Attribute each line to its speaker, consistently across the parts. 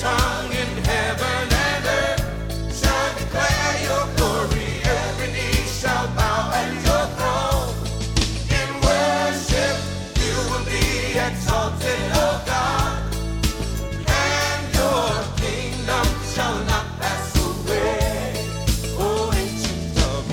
Speaker 1: tongue in heaven and earth shall declare your glory. Every knee shall bow at your throne. In worship you will be exalted, O God, and your kingdom shall not pass away, O Ancient of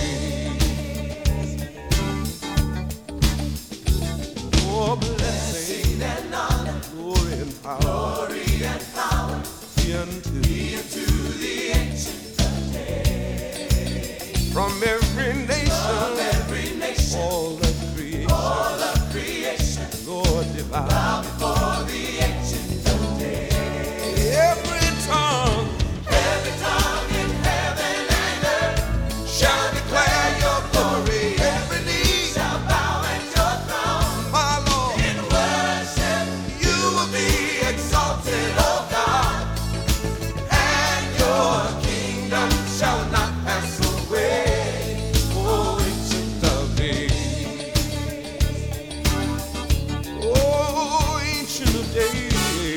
Speaker 1: Days. Oh, blessing and honor, glory and power be unto the Ancient of Days. From every nation, all of creation, Lord divine, bow before the Ancient of Days. Every tongue in heaven and earth shall declare your glory. Every knee shall bow at your throne. My Lord, in worship you will be exalted, O God, and your kingdom shall not pass away, O Ancient of Days. O Ancient of Days.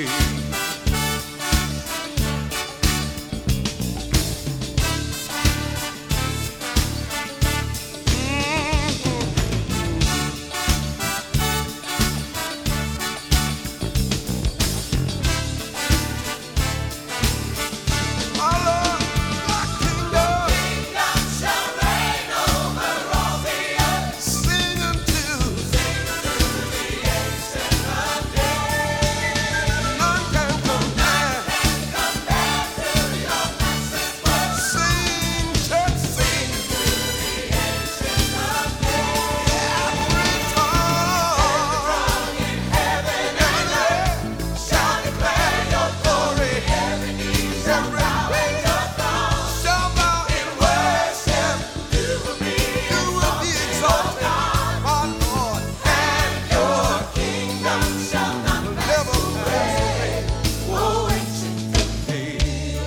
Speaker 1: My Lord, your kingdom shall reign over all the earth. Sing unto the Ancient of Days. None can compare to your matchless worth. Sing, church, sing to the Ancient of Days. Every tongue in heaven and earth shall declare your glory. Every knee shall bow at your throne. Shall bow in worship. You will be exalted, my Lord, and your kingdom shall not pass away, O Ancient of Days.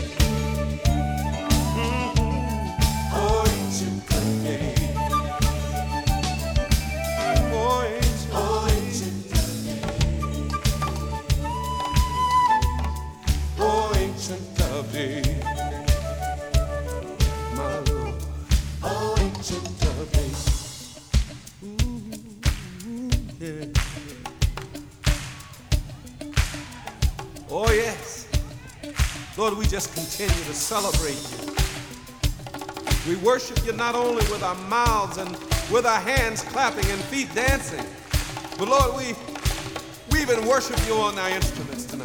Speaker 1: O Ancient of Days. O Ancient of Days. O Ancient of Days. My Lord. O Ancient of Days. Ooh, yeah. Oh, yes. Lord, we just continue to celebrate you. We worship you not only with our mouths and with our hands clapping and feet dancing, but Lord, we even worship you on our instruments tonight.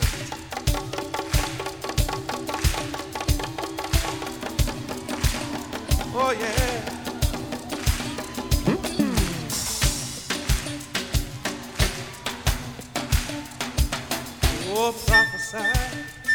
Speaker 1: Oh, yeah. Oh, prophesy.